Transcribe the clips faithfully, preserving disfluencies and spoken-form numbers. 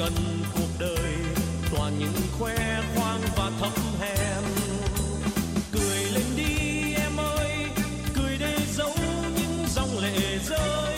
phần cuộc đời toàn những khoe khoang và thấp hèn. Cười lên đi em ơi, cười để giấu những dòng lệ rơi.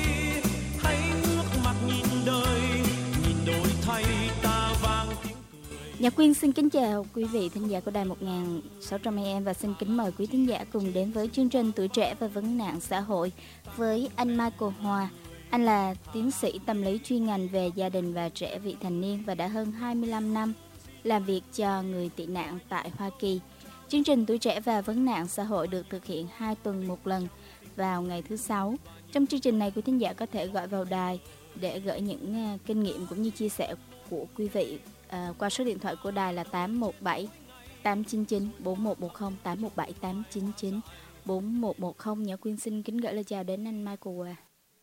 Hãy ngước mặt nhìn đời, nhìn đổi thay ta vang tiếng cười. Nhạc Quyên xin kính chào quý vị thính giả của đài một nghìn sáu trăm a em và xin kính mời quý thính giả cùng đến với chương trình Tuổi Trẻ và Vấn nạn xã hội với anh Michael Hòa. Anh là tiến sĩ tâm lý chuyên ngành về gia đình và trẻ vị thành niên và đã hơn hai mươi lăm năm làm việc cho người tị nạn tại Hoa Kỳ. Chương trình Tuổi Trẻ và Vấn nạn xã hội được thực hiện hai tuần một lần vào ngày thứ Sáu. Trong chương trình này, quý thính giả có thể gọi vào đài để gửi những uh, kinh nghiệm cũng như chia sẻ của quý vị uh, qua số điện thoại của đài là tám một bảy tám chín chín bốn một một không, tám một bảy tám chín chín bốn một một không. Nhã Quyên xin kính gửi lời chào đến anh Michael Hòa.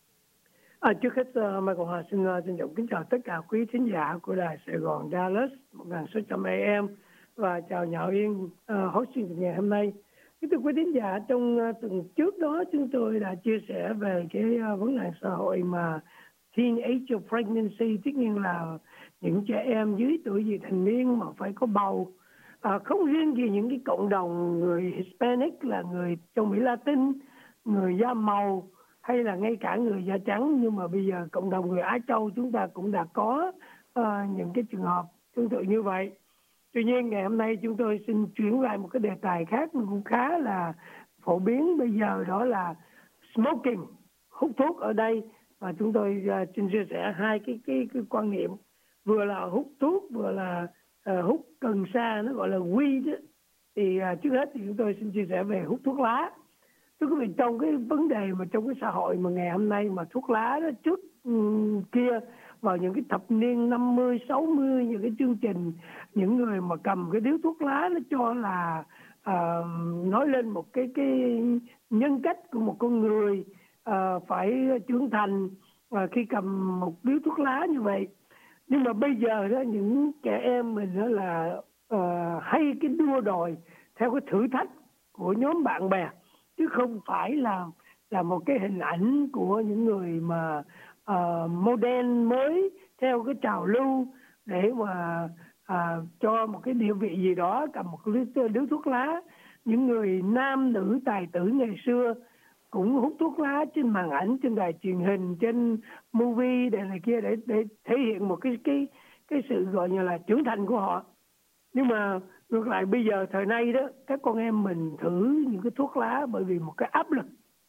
À, trước hết uh, Michael Hòa xin uh, trân trọng kính chào tất cả quý thính giả của đài Sài Gòn Dallas một nghìn sáu trăm a em và chào Nhã Uyên uh, hosting chương trình ngày hôm nay. Kính thưa quý thính giả, trong uh, tuần trước đó chúng tôi đã chia sẻ về cái uh, vấn nạn xã hội mà teen age of pregnancy, tất nhiên là những trẻ em dưới tuổi vị thành niên mà phải có bầu. À, không riêng gì những cái cộng đồng người Hispanic là người châu Mỹ Latin, người da màu hay là ngay cả người da trắng, nhưng mà bây giờ cộng đồng người Á Châu chúng ta cũng đã có uh, những cái trường hợp tương tự như vậy. Tuy nhiên ngày hôm nay chúng tôi xin chuyển lại một cái đề tài khác cũng khá là phổ biến bây giờ, đó là smoking, hút thuốc ở đây. Và chúng tôi uh, xin chia sẻ hai cái, cái, cái quan niệm, vừa là hút thuốc vừa là uh, hút cần sa, nó gọi là weed. Thì uh, trước hết thì chúng tôi xin chia sẻ về hút thuốc lá. Thưa quý vị, trong cái vấn đề mà trong cái xã hội mà ngày hôm nay mà thuốc lá đó, trước um, kia vào những cái thập niên năm mươi, sáu mươi, những cái chương trình, những người mà cầm cái điếu thuốc lá nó cho là uh, nói lên một cái cái nhân cách của một con người uh, phải trưởng thành uh, khi cầm một điếu thuốc lá như vậy. Nhưng mà bây giờ đó, những trẻ em mình đó là uh, hay cái đua đòi theo cái thử thách của nhóm bạn bè, chứ không phải là là một cái hình ảnh của những người mà uh, modern mới theo cái trào lưu để mà uh, cho một cái địa vị gì đó cầm một điếu, điếu thuốc lá. Những người nam nữ tài tử ngày xưa cũng hút thuốc lá trên màn ảnh, trên đài truyền hình, trên movie để này kia để để thể hiện một cái cái cái sự gọi như là trưởng thành của họ. Nhưng mà ngược lại bây giờ thời nay đó, các con em mình thử những cái thuốc lá bởi vì một cái áp lực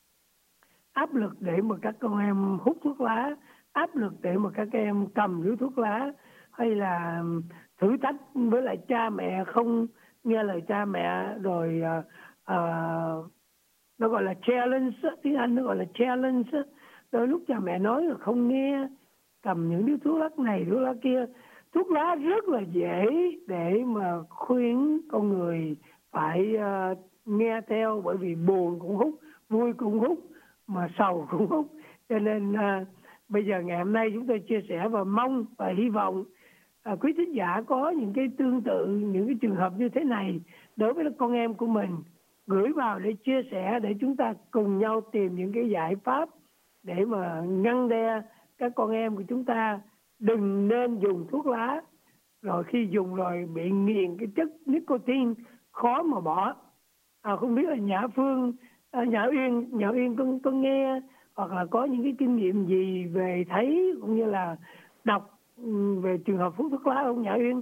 áp lực để mà các con em hút thuốc lá, áp lực để mà các em cầm điếu thuốc lá, hay là thử thách với lại cha mẹ, không nghe lời cha mẹ, rồi uh, uh, nó gọi là challenge, tiếng Anh nó gọi là challenge. Đôi lúc cha mẹ nói là không nghe, cầm những điếu thuốc lá này thuốc lá kia. Thuốc lá rất là dễ để mà khuyên con người phải uh, nghe theo, bởi vì buồn cũng hút, vui cũng hút, mà sầu cũng hút. Cho nên uh, bây giờ ngày hôm nay chúng tôi chia sẻ và mong và hy vọng uh, quý thính giả có những cái tương tự, những cái trường hợp như thế này đối với con em của mình, gửi vào để chia sẻ, để chúng ta cùng nhau tìm những cái giải pháp để mà ngăn đe các con em của chúng ta đừng nên dùng thuốc lá, rồi khi dùng rồi bị nghiện cái chất nicotine khó mà bỏ. À, không biết là Nhã Phương, à, Nhã Uyên, Nhã Uyên có, có nghe hoặc là có những cái kinh nghiệm gì về thấy cũng như là đọc về trường hợp hút thuốc lá không Nhã Uyên?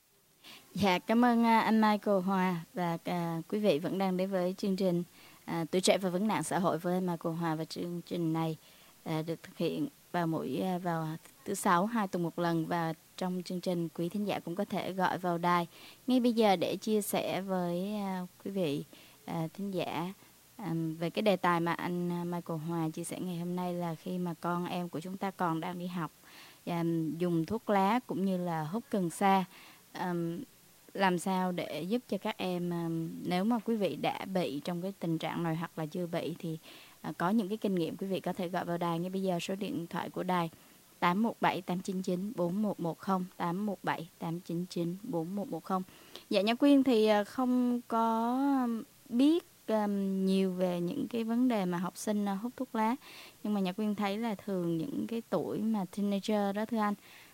Dạ, cảm ơn anh Michael Hòa và à, quý vị vẫn đang đến với chương trình à, Tuổi Trẻ và Vấn nạn xã hội với Michael Hòa, và chương trình này à, được thực hiện vào mỗi à, vào thứ Sáu hai tuần một lần. Và trong chương trình quý thính giả cũng có thể gọi vào đài ngay bây giờ để chia sẻ với à, quý vị à, thính giả à, về cái đề tài mà anh Michael Hòa chia sẻ ngày hôm nay, là khi mà con em của chúng ta còn đang đi học à, dùng thuốc lá cũng như là hút cần sa. À, làm sao để giúp cho các em, nếu mà quý vị đã bị trong cái tình trạng này hoặc là chưa bị thì có những cái kinh nghiệm, quý vị có thể gọi vào đài ngay bây giờ. Số điện thoại của đài tám một bảy tám chín chín bốn một một không, tám một bảy tám chín chín bốn một một không. Dạ, Nhã Quyên thì không có biết um, nhiều về những cái vấn đề mà học sinh hút thuốc lá, nhưng mà Nhã Quyên thấy là thường những cái tuổi mà teenager đó thưa anh,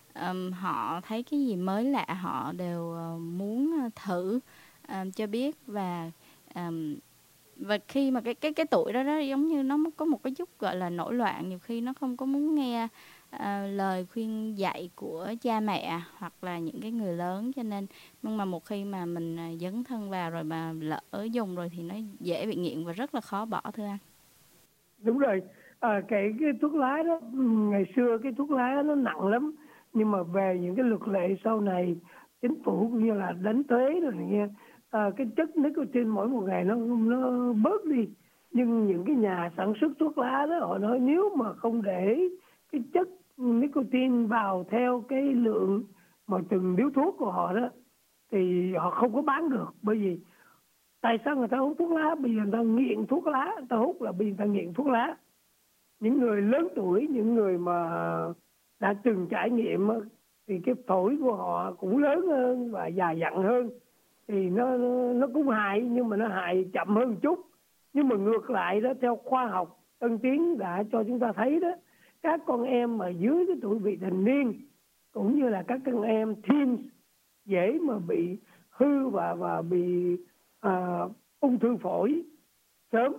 ờm, họ thấy cái gì mới lạ họ đều ờ, muốn ờ, thử ờm, cho biết. Và ờm, và khi mà cái cái cái tuổi đó đó giống như nó có một cái chút gọi là nổi loạn, nhiều khi nó không có muốn nghe ờ, lời khuyên dạy của cha mẹ hoặc là những cái người lớn, cho nên nhưng mà một khi mà mình ờ, dấn thân vào rồi mà lỡ dùng rồi thì nó dễ bị nghiện và rất là khó bỏ, thưa anh. Đúng rồi. À, cái cái thuốc lá đó, ngày xưa cái thuốc lá nó nặng lắm, nhưng mà về những cái luật lệ sau này, chính phủ cũng như là đánh thuế rồi này kia, à, cái chất nicotine mỗi một ngày nó nó bớt đi. Nhưng những cái nhà sản xuất thuốc lá đó họ nói nếu mà không để cái chất nicotine vào theo cái lượng mà từng điếu thuốc của họ đó thì họ không có bán được. Bởi vì tại sao người ta hút thuốc lá? Bây giờ người ta nghiện thuốc lá, người ta hút là vì người ta nghiện thuốc lá. Những người lớn tuổi, những người mà đã từng trải nghiệm thì cái phổi của họ cũng lớn hơn và già dặn hơn, thì nó nó cũng hại, nhưng mà nó hại chậm hơn một chút. Nhưng mà ngược lại đó, theo khoa học tân tiến đã cho chúng ta thấy đó, các con em mà dưới cái tuổi vị thành niên cũng như là các con em teen dễ mà bị hư và và bị à, ung thư phổi sớm.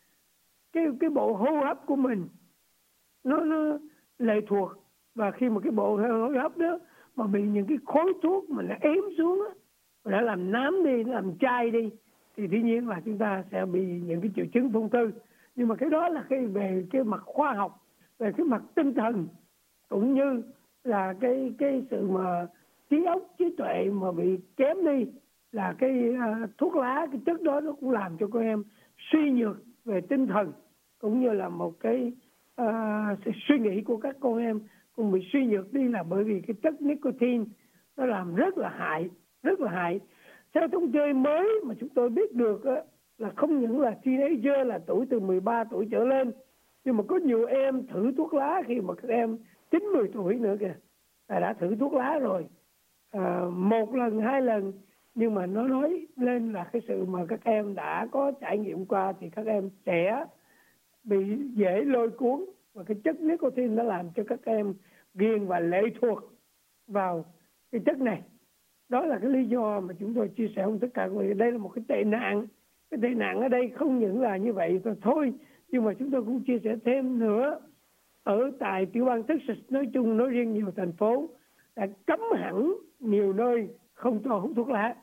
Cái cái bộ hô hấp của mình nó nó lệ thuộc, và khi mà cái bộ hô hấp đó mà bị những cái khối thuốc mà nó ém xuống á, đã làm nám đi, nó làm chai đi, thì dĩ nhiên là chúng ta sẽ bị những cái triệu chứng ung thư. Nhưng mà cái đó là cái về cái mặt khoa học, về cái mặt tinh thần, cũng như là cái cái sự mà trí óc, trí tuệ mà bị kém đi, là cái uh, thuốc lá, cái chất đó nó cũng làm cho con em suy nhược về tinh thần, cũng như là một cái uh, sự suy nghĩ của các con em cũng bị suy nhược đi, là bởi vì cái chất nicotine nó làm rất là hại, rất là hại. Theo thống kê mới mà chúng tôi biết được á, là không những là teenager, là tuổi từ mười ba tuổi trở lên, nhưng mà có nhiều em thử thuốc lá khi mà các em chín mười tuổi nữa kìa, là đã thử thuốc lá rồi, à, một lần hai lần, nhưng mà nó nói lên là cái sự mà các em đã có trải nghiệm qua thì các em sẽ bị dễ lôi cuốn, và cái chất nicotine nó làm cho các em ghiền và lệ thuộc vào cái chất này. Đó là cái lý do mà chúng tôi chia sẻ với tất cả mọi người. Đây là một cái tệ nạn. Cái tệ nạn ở đây không những là như vậy thôi, nhưng mà chúng tôi cũng chia sẻ thêm nữa. Ở tại tiểu bang Texas nói chung, nói riêng, nhiều thành phố đã cấm hẳn nhiều nơi không cho hút thuốc lá.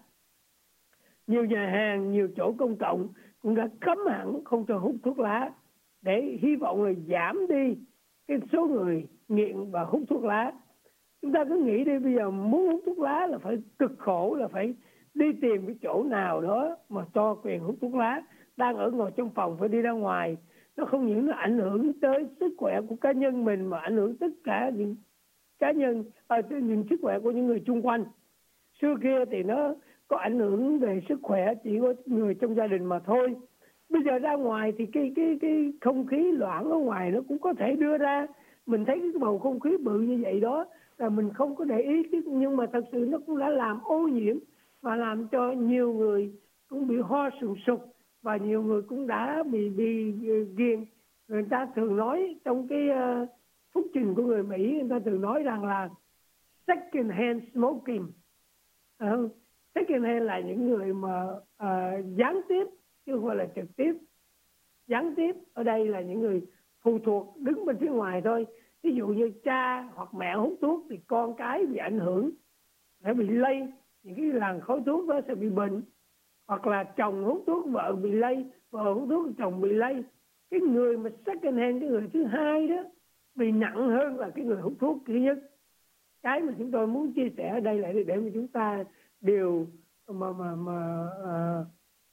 Nhiều nhà hàng, nhiều chỗ công cộng cũng đã cấm hẳn không cho hút thuốc lá, để hy vọng là giảm đi cái số người nghiện và hút thuốc lá. Chúng ta cứ nghĩ đi, bây giờ muốn hút thuốc lá là phải cực khổ, là phải đi tìm cái chỗ nào đó mà cho quyền hút thuốc lá. Đang ở ngồi trong phòng phải đi ra ngoài. Nó không những nó ảnh hưởng tới sức khỏe của cá nhân mình, mà ảnh hưởng tất cả những cá nhân, à, những sức khỏe của những người xung quanh. Xưa kia thì nó có ảnh hưởng về sức khỏe chỉ có người trong gia đình mà thôi. Bây giờ ra ngoài thì cái cái cái không khí loãng ở ngoài nó cũng có thể đưa ra. Mình thấy cái bầu không khí bự như vậy đó là mình không có để ý, nhưng mà thật sự nó cũng đã làm ô nhiễm và làm cho nhiều người cũng bị ho sùn sụt, và nhiều người cũng đã bị bị ghiền. Người ta thường nói trong cái uh, phúc trình của người Mỹ, người ta thường nói rằng là second hand smoking. Uh, second hand là những người mà uh, gián tiếp chứ không phải là trực tiếp. Gián tiếp ở đây là những người phụ thuộc đứng bên phía ngoài thôi. Ví dụ như cha hoặc mẹ hút thuốc thì con cái bị ảnh hưởng, sẽ bị lây, những cái làn khói thuốc đó sẽ bị bệnh. Hoặc là chồng hút thuốc vợ bị lây, vợ hút thuốc chồng bị lây. Cái người mà second hand, cái người thứ hai đó, bị nặng hơn là cái người hút thuốc thứ nhất. Cái mà chúng tôi muốn chia sẻ ở đây là để mà chúng ta đều mà mà mà uh,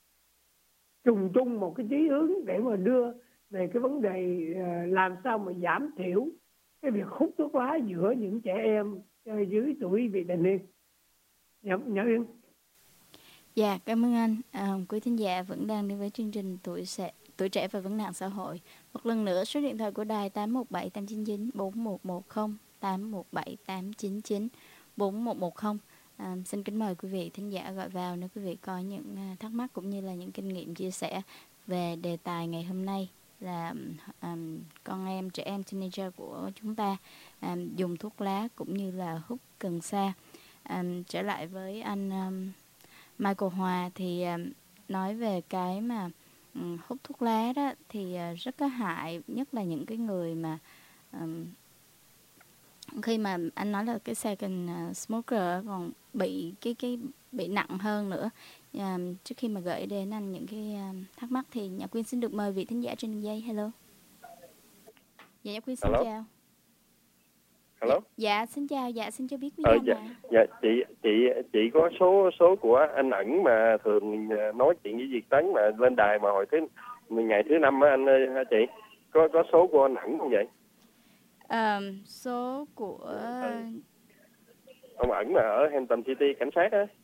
trùng chung một cái chí hướng để mà đưa về cái vấn đề uh, làm sao mà giảm thiểu cái việc hút thuốc lá giữa những trẻ em uh, dưới tuổi vị thành niên. Dạ, Nhã Uyên. Dạ, cảm ơn anh. À, quý thính giả vẫn đang đến với chương trình tuổi sẽ tuổi trẻ và vấn nạn xã hội. Một lần nữa, số điện thoại của đài tám một bảy tám chín chín bốn một một không, tám một bảy tám chín chín bốn một một không. À, xin kính mời quý vị thính giả gọi vào nếu quý vị có những thắc mắc cũng như là những kinh nghiệm chia sẻ về đề tài ngày hôm nay. là um, con em, trẻ em, teenager của chúng ta um, dùng thuốc lá cũng như là hút cần sa. Um, trở lại với anh um, Michael Hòa thì um, nói về cái mà um, hút thuốc lá đó thì uh, rất có hại, nhất là những cái người mà um, khi mà anh nói là cái second uh, smoker còn bị cái cái bị nặng hơn nữa. À, trước khi mà gửi đến anh những cái uh, thắc mắc thì Nhã Quyên xin được mời vị thính giả trên đường dây. Hello. Dạ Nhã Quyên xin Hello. chào. Hello. Dạ, dạ xin chào, dạ xin cho biết quý Ờ, anh dạ, ạ. dạ chị chị chị có số số của anh Ẩn mà thường nói chuyện với Việt Tấn mà lên đài mà hồi thứ ngày thứ năm á anh ơi hả chị? Có có số của anh Ẩn không vậy? À, số của Ừ. Ông Ẩn mà ở Hampton City cảnh sát á.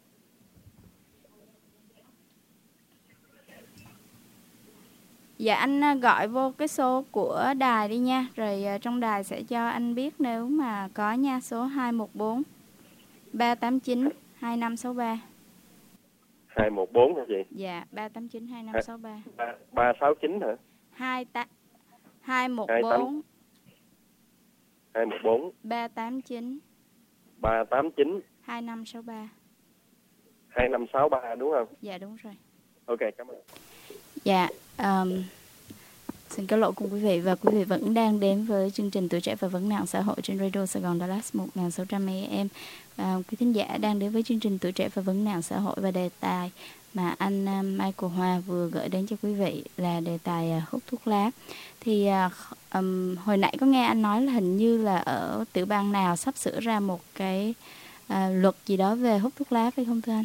Dạ anh gọi vô cái số của đài đi nha. Rồi trong đài sẽ cho anh biết nếu mà có nha. Số hai một bốn ba tám chín hai năm sáu ba. hai một bốn hả chị? Dạ ba tám chín hai năm sáu ba. ba sáu chín hả? hai một bốn hai một bốn ba tám chín ba tám chín hai năm sáu ba. hai năm sáu ba đúng không? Dạ đúng rồi. Ok, cảm ơn. Dạ, um, xin cáo lỗi cùng quý vị, và quý vị vẫn đang đến với chương trình Tuổi Trẻ và Vấn nạn xã hội trên Radio Sài Gòn Dallas một nghìn sáu trăm A M. À, quý thính giả đang đến với chương trình Tuổi Trẻ và Vấn nạn xã hội, và đề tài mà anh uh, Michael Hòa vừa gửi đến cho quý vị là đề tài uh, hút thuốc lá. Thì uh, um, hồi nãy có nghe anh nói là hình như là ở tiểu bang nào sắp sửa ra một cái uh, luật gì đó về hút thuốc lá, phải không thưa anh?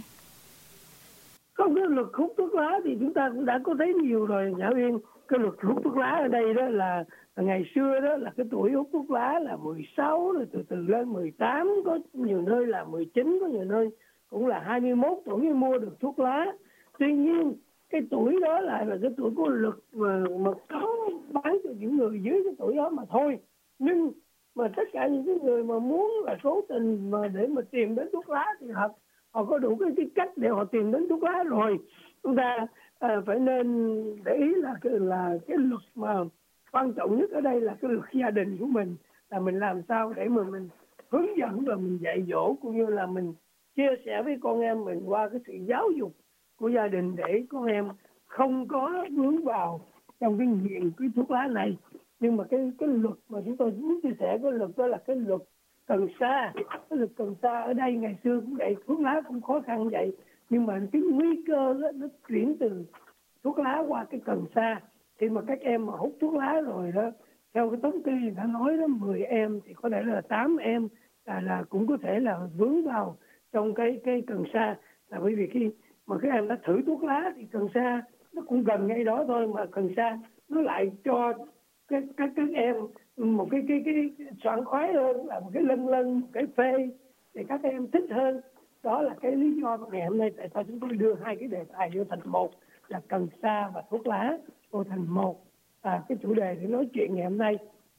Không, cái luật hút thuốc lá thì chúng ta cũng đã có thấy nhiều rồi Nhã Uyên. Cái luật hút thuốc lá ở đây đó là, là ngày xưa đó là cái tuổi hút thuốc lá là mười sáu, rồi từ từ lên mười tám, có nhiều nơi là mười chín, có nhiều nơi cũng là hai mươi mốt tuổi mới mua được thuốc lá. Tuy nhiên cái tuổi đó lại là cái tuổi của luật mà, mà có bán cho những người dưới cái tuổi đó mà thôi. Nhưng mà tất cả những cái người mà muốn là cố tình mà để mà tìm đến thuốc lá thì họ họ có đủ cái, cái cách để họ tìm đến thuốc lá rồi. Chúng ta à, phải nên để ý là cái là cái luật mà quan trọng nhất ở đây là cái luật gia đình của mình, là mình làm sao để mà mình hướng dẫn và mình dạy dỗ, cũng như là mình chia sẻ với con em mình qua cái sự giáo dục của gia đình để con em không có vướng vào trong cái nghiện cái thuốc lá này. Nhưng mà cái cái luật mà chúng tôi muốn chia sẻ, cái luật đó là cái luật cần sa. Cái luật cần sa ở đây ngày xưa cũng vậy, thuốc lá cũng khó khăn vậy, nhưng mà cái nguy cơ đó, nó chuyển từ thuốc lá qua cái cần sa. Khi mà các em mà hút thuốc lá rồi đó, theo cái thống kê người ta nói đó, mười em thì có thể là tám em là, là cũng có thể là vướng vào trong cái cái cần sa. Là bởi vì khi mà các em đã thử thuốc lá thì cần sa nó cũng gần ngay đó thôi, mà cần sa nó lại cho các các các em một cái cái cái soạn khoái hơn, là một cái lân lân, một cái phê để các em thích hơn. Đó là cái lý do ngày hôm nay tại sao chúng tôi đưa hai cái đề tài vô thành một, là cần sa và thuốc lá vô thành một. À, cái chủ đề để nói chuyện ngày hôm nay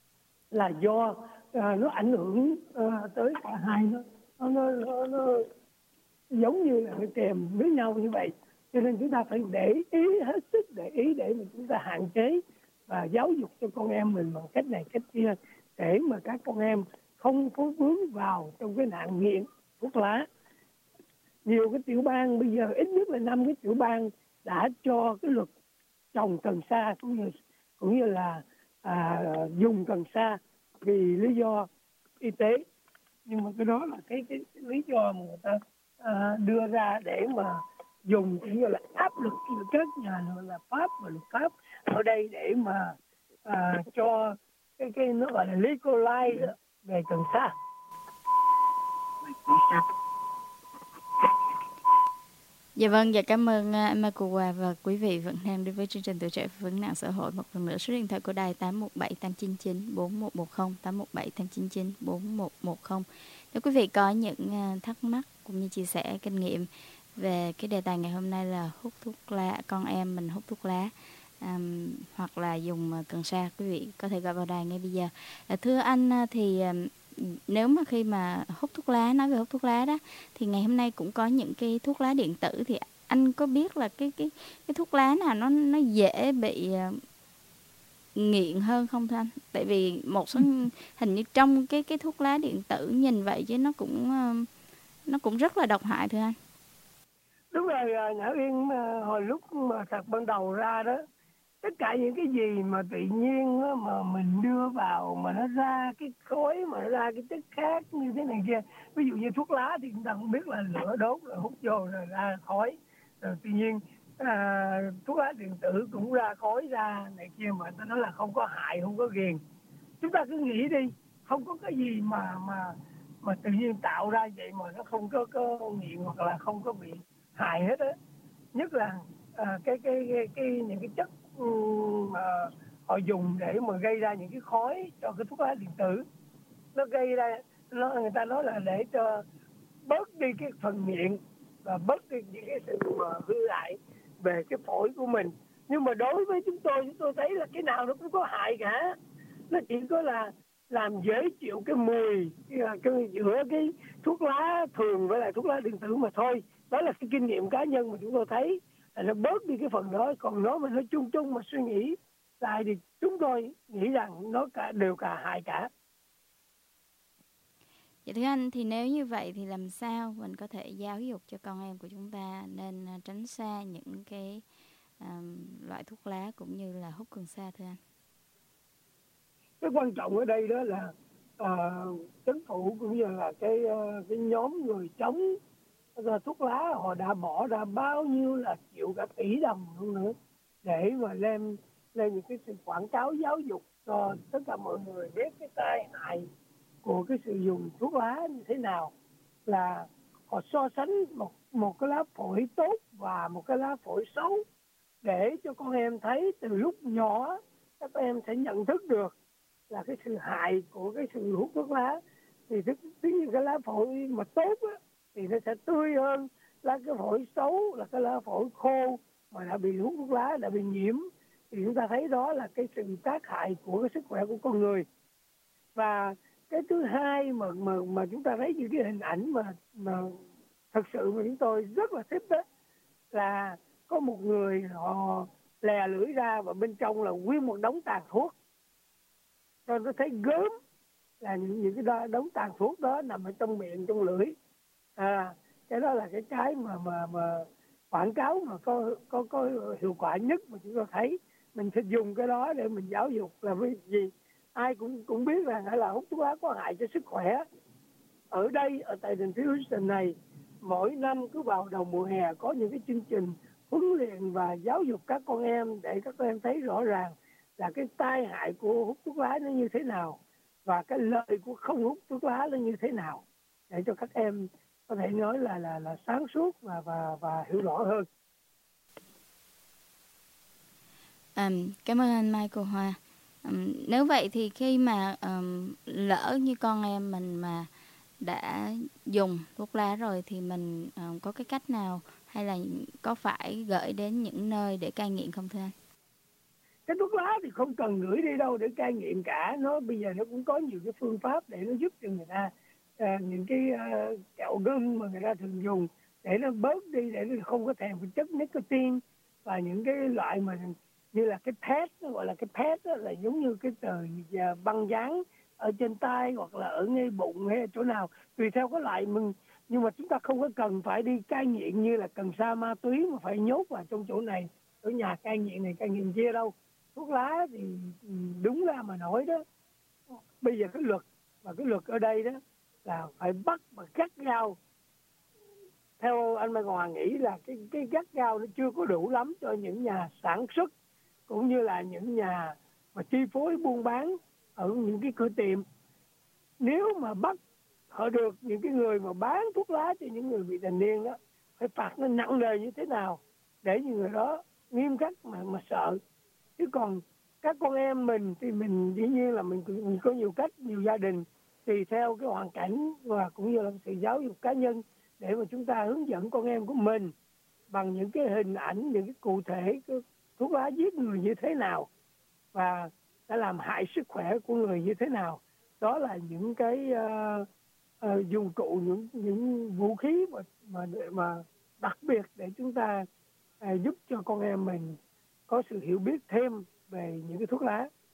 là do à, nó ảnh hưởng à, tới cả hai, nó nó, nó nó giống như là cái kèm với nhau như vậy, cho nên chúng ta phải để ý, hết sức để ý để mà chúng ta hạn chế và giáo dục cho con em mình bằng cách này cách kia, để mà các con em không có vướng vào trong cái nạn nghiện thuốc lá. Nhiều cái tiểu bang bây giờ, ít nhất là năm cái tiểu bang đã cho cái luật trồng cần sa cũng như cũng như là à, dùng cần sa vì lý do y tế. Nhưng mà cái đó là cái cái, cái lý do mà người ta à, đưa ra để mà dùng cũng như là áp lực các nhà là pháp và luật pháp ở đây để mà à, cho cái cái nó gọi là legalize về cần sa. Dạ vâng, dạ cảm ơn anh Michael Hòa, và quý vị vẫn đang đến với chương trình Tuổi Trẻ và Vấn nạn xã hội. Một lần nữa, số điện thoại của đài tám một bảy tám chín chín bốn một một không, tám một bảy tám chín chín bốn một một không. Nếu quý vị có những thắc mắc cũng như chia sẻ kinh nghiệm về cái đề tài ngày hôm nay là hút thuốc lá, con em mình hút thuốc lá, um, hoặc là dùng cần sa, quý vị có thể gọi vào đài ngay bây giờ. À, thưa anh, thì um, nếu mà khi mà hút thuốc lá, nói về hút thuốc lá đó, thì ngày hôm nay cũng có những cái thuốc lá điện tử, thì anh có biết là cái cái cái thuốc lá nào nó nó dễ bị nghiện hơn không thưa anh? Tại vì một số hình như trong cái cái thuốc lá điện tử nhìn vậy chứ nó cũng uh, nó cũng rất là độc hại thưa anh. Đúng rồi, à, Nhã Uyên, à, hồi lúc mà thật ban đầu ra đó, tất cả những cái gì mà tự nhiên á, mà mình đưa vào mà nó ra cái khói, mà nó ra cái chất khác như thế này kia, ví dụ như thuốc lá thì chúng ta không biết là lửa đốt rồi hút vô rồi ra khói, rồi tuy nhiên à, thuốc lá điện tử cũng ra khói ra này kia, mà ta nói là không có hại, không có ghiền. Chúng ta cứ nghĩ đi, không có cái gì mà mà mà tự nhiên tạo ra vậy mà nó không có có nghiện hoặc là không có bị hại hết á. Nhất là à, cái, cái cái cái những cái chất mà họ dùng để mà gây ra những cái khói cho cái thuốc lá điện tử, nó gây ra, nó người ta nói là để cho bớt đi cái phần nghiện và bớt đi những cái sự mà hư hại về cái phổi của mình. Nhưng mà đối với chúng tôi, chúng tôi thấy là cái nào nó cũng có hại cả. Nó chỉ có là làm dễ chịu cái mùi cái, giữa cái thuốc lá thường với lại thuốc lá điện tử mà thôi. Đó là cái kinh nghiệm cá nhân mà chúng tôi thấy là nó bớt đi cái phần đó. Còn nó mà nó chung chung mà suy nghĩ lại thì chúng tôi nghĩ rằng nó cả đều cả hại cả. Vậy thưa anh, thì nếu như vậy thì làm sao mình có thể giáo dục cho con em của chúng ta nên tránh xa những cái um, loại thuốc lá cũng như là hút cần sa thưa anh? Cái quan trọng ở đây đó là uh, chính phủ cũng như là cái uh, cái nhóm người chống thuốc lá, họ đã bỏ ra bao nhiêu là triệu cả tỷ đồng luôn nữa để mà lên lên những cái sự quảng cáo giáo dục cho tất cả mọi người biết cái tai hại của cái sử dụng thuốc lá như thế nào. Là họ so sánh một một cái lá phổi tốt và một cái lá phổi xấu để cho con em thấy từ lúc nhỏ, các em sẽ nhận thức được là cái sự hại của cái sự hút thuốc lá. Thì tất nhiên cái lá phổi mà tốt á, thì nó sẽ tươi hơn lá cái phổi xấu là cái lá phổi khô mà đã bị hút thuốc lá, đã bị nhiễm. Thì chúng ta thấy đó là cái sự tác hại của cái sức khỏe của con người. Và cái thứ hai mà mà mà chúng ta thấy những cái hình ảnh mà mà thật sự mà chúng tôi rất là thích đó là có một người họ lè lưỡi ra và bên trong là nguyên một đống tàn thuốc. Rồi tôi thấy gớm là những, những cái đống tàn thuốc đó nằm ở trong miệng, trong lưỡi. À, cái đó là cái cái mà mà mà quảng cáo mà có có có hiệu quả nhất mà chúng tôi thấy. Mình sẽ dùng cái đó để mình giáo dục là vì gì? Ai cũng cũng biết rằng là hút thuốc lá có hại cho sức khỏe. Ở đây, ở tại thành phố Houston này, mỗi năm cứ vào đầu mùa hè có những cái chương trình huấn luyện và giáo dục các con em để các con em thấy rõ ràng là cái tai hại của hút thuốc lá nó như thế nào và cái lợi của không hút thuốc lá nó như thế nào, để cho các em có thể nói là là là sáng suốt và và và hiểu rõ hơn. Um, cảm ơn anh Michael Hoa. Um, nếu vậy thì khi mà um, lỡ như con em mình mà đã dùng thuốc lá rồi thì mình um, có cái cách nào hay là có phải gửi đến những nơi để cai nghiện không thưa anh? Cái thuốc lá thì không cần gửi đi đâu để cai nghiện cả. Nó bây giờ nó cũng có nhiều cái phương pháp để nó giúp cho người ta à, những cái à, kẹo gum mà người ta thường dùng để nó bớt đi, để nó không có thèm cái chất nicotine và những cái loại mà như là cái pad, nó gọi là cái pad đó, là giống như cái tờ băng dán ở trên tay hoặc là ở ngay bụng hay ở chỗ nào tùy theo cái loại mình. Nhưng mà chúng ta không có cần phải đi cai nghiện như là cần sa, ma túy mà phải nhốt vào trong chỗ này, ở nhà cai nghiện này cai nghiện kia đâu. Thuốc lá thì đúng ra mà nói đó, bây giờ cái luật và cái luật ở đây đó là phải bắt và gắt gao. Theo anh Mai Hoàng nghĩ là cái cái gắt gao nó chưa có đủ lắm cho những nhà sản xuất cũng như là những nhà mà chi phối buôn bán ở những cái cửa tiệm. Nếu mà bắt họ được những cái người mà bán thuốc lá cho những người bị thành niên đó, phải phạt nó nặng nề như thế nào để những người đó nghiêm khắc mà mà sợ. Chứ còn các con em mình thì mình dĩ nhiên là mình, mình có nhiều cách, nhiều gia đình tùy theo cái hoàn cảnh và cũng như là sự giáo dục cá nhân để mà chúng ta hướng dẫn con em của mình bằng những cái hình ảnh, những cái cụ thể cái thuốc lá giết người như thế nào và đã làm hại sức khỏe của người như thế nào. Đó là những cái uh, uh, dụng cụ, những những vũ khí mà mà mà đặc biệt để chúng ta uh, giúp cho con em mình có sự hiểu biết thêm về những cái thuốc lá.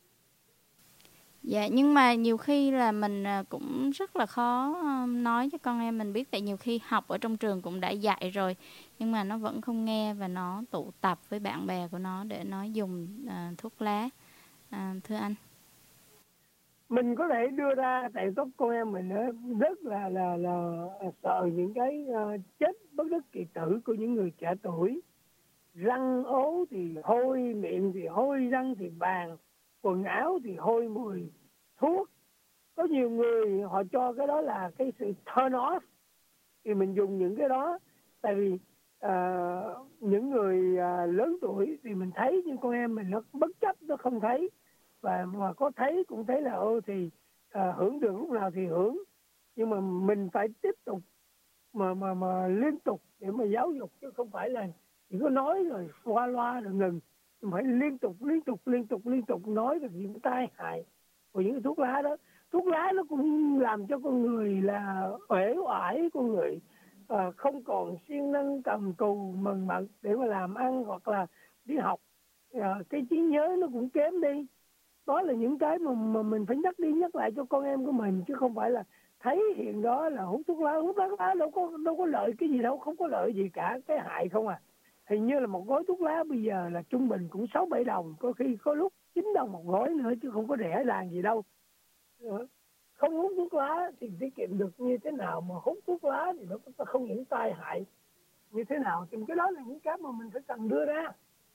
Dạ, nhưng mà nhiều khi là mình à, cũng rất là khó à, nói cho con em mình biết, tại nhiều khi học ở trong trường cũng đã dạy rồi nhưng mà nó vẫn không nghe và nó tụ tập với bạn bè của nó để nó dùng à, thuốc lá. À, thưa anh. Mình có thể đưa ra, tại có con em mình á, rất là là là sợ những cái uh, chết bất đắc kỳ tử của những người trẻ tuổi. Răng ố thì hôi, miệng thì hôi, răng thì vàng, quần áo thì hôi mùi thuốc. Có nhiều người họ cho cái đó là cái sự turn off, thì mình dùng những cái đó. Tại vì uh, những người uh, lớn tuổi thì mình thấy, nhưng con em mình nó bất chấp, nó không thấy, và mà có thấy cũng thấy là ô thì à, hưởng được lúc nào thì hưởng. Nhưng mà mình phải tiếp tục mà mà mà liên tục để mà giáo dục, chứ không phải là chỉ có nói rồi qua loa rồi ngừng. Mình phải liên tục liên tục liên tục liên tục nói về những tai hại của những cái thuốc lá đó. Thuốc lá nó cũng làm cho con người là uể oải, con người à, không còn siêng năng cầm cù mần mật để mà làm ăn hoặc là đi học. À, cái trí nhớ nó cũng kém đi. Đó là những cái mà, mà mình phải nhắc đi nhắc lại cho con em của mình, chứ không phải là thấy hiện đó là hút thuốc lá. Hút thuốc lá đâu có đâu có lợi cái gì đâu, không có lợi gì cả, cái hại không à. Hình như là một gói thuốc lá bây giờ là trung bình cũng sáu bảy đồng, có khi có lúc chín đồng một gói nữa, chứ không có rẻ làng gì đâu. Không hút thuốc lá thì tiết kiệm được như thế nào, mà hút thuốc lá thì nó có không những tai hại như thế nào, thì cái đó là những cái mà mình phải cần đưa ra.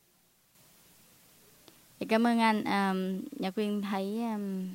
Cảm ơn anh. À, Nhật Quyên thấy um,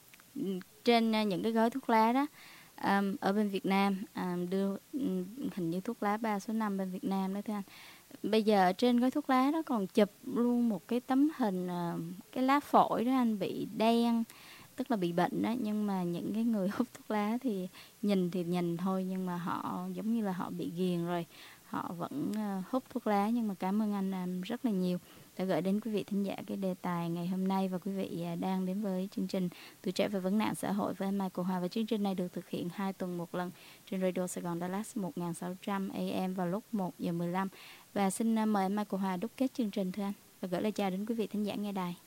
trên những cái gói thuốc lá đó, um, ở bên Việt Nam um, đưa um, hình như thuốc lá ba số năm bên Việt Nam đó thưa anh. Bây giờ trên gói thuốc lá đó còn chụp luôn một cái tấm hình uh, cái lá phổi đó anh, bị đen, tức là bị bệnh đó. Nhưng mà những cái người hút thuốc lá thì nhìn thì nhìn thôi, nhưng mà họ giống như là họ bị ghiền rồi, họ vẫn uh, hút thuốc lá. Nhưng mà cảm ơn anh um, rất là nhiều đã gửi đến quý vị thính giả cái đề tài ngày hôm nay, và quý vị đang đến với chương trình Tuổi Trẻ và Vấn nạn xã hội với anh Michael Hòa. Và chương trình này được thực hiện hai tuần một lần trên Radio Sài Gòn Dallas một nghìn sáu trăm A M vào lúc một giờ mười lăm. Và xin mời anh Michael Hòa đúc kết chương trình thưa anh, và gửi lời chào đến quý vị thính giả nghe đài.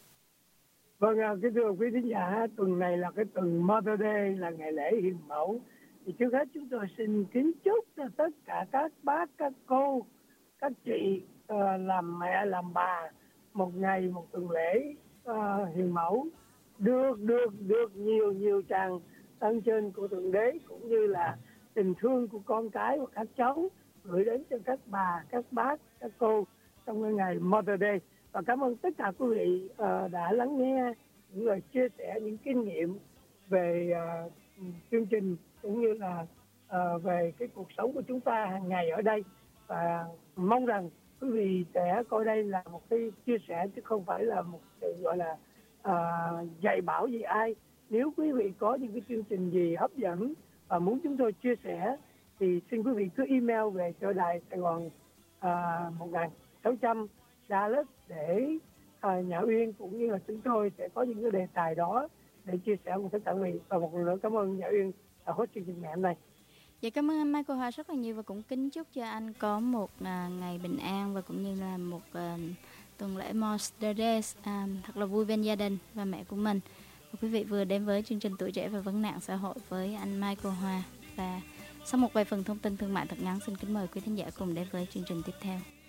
Vâng, kính thưa quý thính giả, tuần này là cái tuần Mother Day, là ngày lễ hiền mẫu. Thì trước hết chúng tôi xin kính chúc cho tất cả các bác, các cô, các chị uh, làm mẹ, làm bà một ngày, một tuần lễ uh, hiền mẫu, được được được nhiều nhiều tràng ơn trên của Thượng Đế, cũng như là tình thương của con cái và các cháu gửi đến cho các bà, các bác, các cô trong cái ngày Mother Day. Và cảm ơn tất cả quý vị uh, đã lắng nghe những lời chia sẻ, những kinh nghiệm về uh, chương trình, cũng như là uh, về cái cuộc sống của chúng ta hàng ngày ở đây. Và mong rằng quý vị sẽ coi đây là một cái chia sẻ, chứ không phải là một sự gọi là uh, dạy bảo gì ai. Nếu quý vị có những cái chương trình gì hấp dẫn và muốn chúng tôi chia sẻ, thì xin quý vị cứ email về cho đài Sài Gòn uh, một nghìn sáu trăm Dallas để uh, Nhã Uyên cũng như là chúng tôi sẽ có những cái đề tài đó để chia sẻ cùng tất cả quý vị. Và một lần nữa cảm ơn Nhã Uyên đã host chương trình ngày hôm nay. Dạ, cảm ơn anh Michael Hòa rất là nhiều, và cũng kính chúc cho anh có một à, ngày bình an, và cũng như là một à, tuần lễ Mother's Day à, thật là vui bên gia đình và mẹ của mình. Và quý vị vừa đến với chương trình Tuổi Trẻ và Vấn nạn xã hội với anh Michael Hòa. Và sau một vài phần thông tin thương mại thật ngắn, xin kính mời quý thính giả cùng đến với chương trình tiếp theo.